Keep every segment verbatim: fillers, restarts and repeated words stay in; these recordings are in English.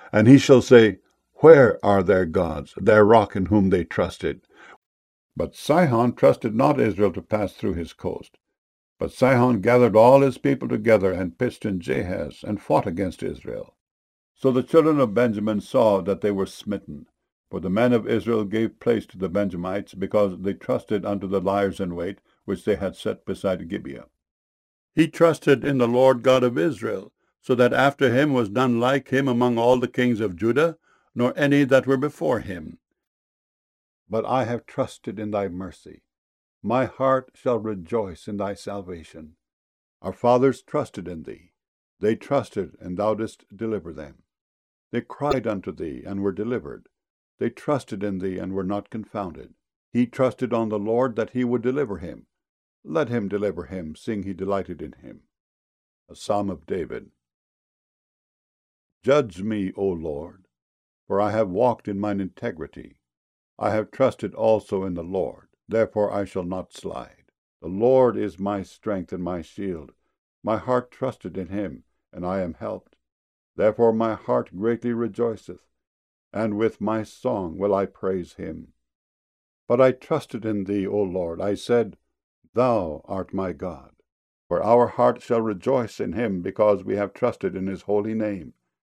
And he shall say, Where are their gods, their rock in whom they trusted? But Sihon trusted not Israel to pass through his coast. But Sihon gathered all his people together, and pitched in Jahaz, and fought against Israel. So the children of Benjamin saw that they were smitten. For the men of Israel gave place to the Benjamites, because they trusted unto the liers in wait, which they had set beside Gibeah. He trusted in the Lord God of Israel, so that after him was none like him among all the kings of Judah, nor any that were before him. But I have trusted in thy mercy. My heart shall rejoice in thy salvation. Our fathers trusted in thee. They trusted, and thou didst deliver them. They cried unto thee, and were delivered. They trusted in thee, and were not confounded. He trusted on the Lord that he would deliver him. Let him deliver him, seeing he delighted in him. A Psalm of David. Judge me, O Lord, for I have walked in mine integrity. I have trusted also in the Lord, therefore I shall not slide. The Lord is my strength and my shield. My heart trusted in him, and I am helped. Therefore my heart greatly rejoiceth, and with my song will I praise him. But I trusted in thee, O Lord. I said, Thou art my God. For our heart shall rejoice in him, because we have trusted in his holy name.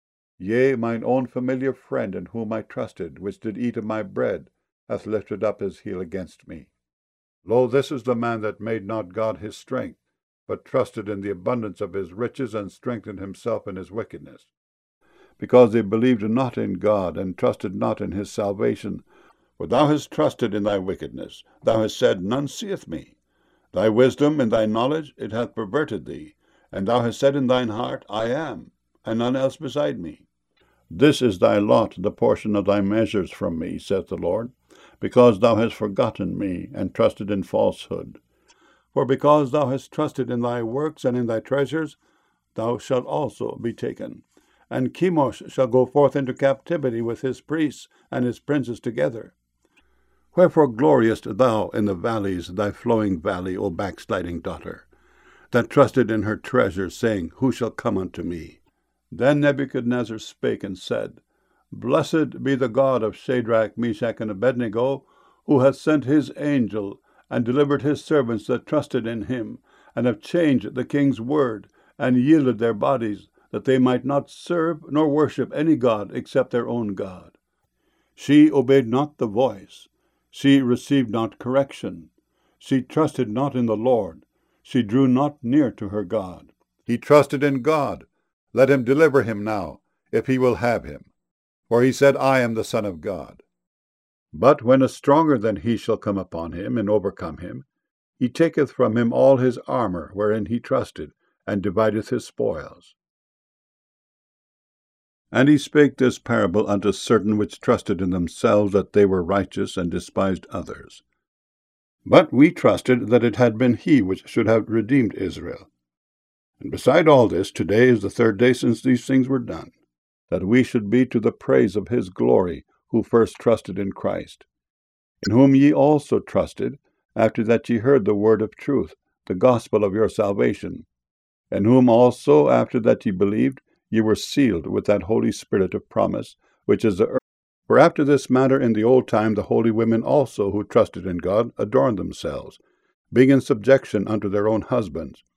Yea, mine own familiar friend, in whom I trusted, which did eat of my bread, hath lifted up his heel against me. Lo, this is the man that made not God his strength, but trusted in the abundance of his riches, and strengthened himself in his wickedness. Because they believed not in God, and trusted not in his salvation. For thou hast trusted in thy wickedness. Thou hast said, None seeth me. Thy wisdom and thy knowledge, it hath perverted thee. And thou hast said in thine heart, I am, and none else beside me. This is thy lot, the portion of thy measures from me, saith the Lord, because thou hast forgotten me, and trusted in falsehood. For because thou hast trusted in thy works and in thy treasures, thou shalt also be taken. And Chemosh shall go forth into captivity with his priests and his princes together. Wherefore gloriest thou in the valleys, thy flowing valley, O backsliding daughter, that trusted in her treasures, saying, Who shall come unto me? Then Nebuchadnezzar spake and said, Blessed be the God of Shadrach, Meshach, and Abednego, who hath sent his angel, and delivered his servants that trusted in him, and have changed the king's word, and yielded their bodies, that they might not serve nor worship any god except their own God. She obeyed not the voice. She received not correction. She trusted not in the Lord. She drew not near to her God. He trusted in God. Let him deliver him now, if he will have him. For he said, I am the Son of God. But when a stronger than he shall come upon him, and overcome him, he taketh from him all his armor wherein he trusted, and divideth his spoils. And he spake this parable unto certain which trusted in themselves that they were righteous, and despised others. But we trusted that it had been he which should have redeemed Israel. And beside all this, today is the third day since these things were done, that we should be to the praise of his glory, who first trusted in Christ, in whom ye also trusted, after that ye heard the word of truth, the gospel of your salvation, in whom also, after that ye believed, ye were sealed with that Holy Spirit of promise, which is the earth. For after this manner in the old time the holy women also, who trusted in God, adorned themselves, being in subjection unto their own husbands,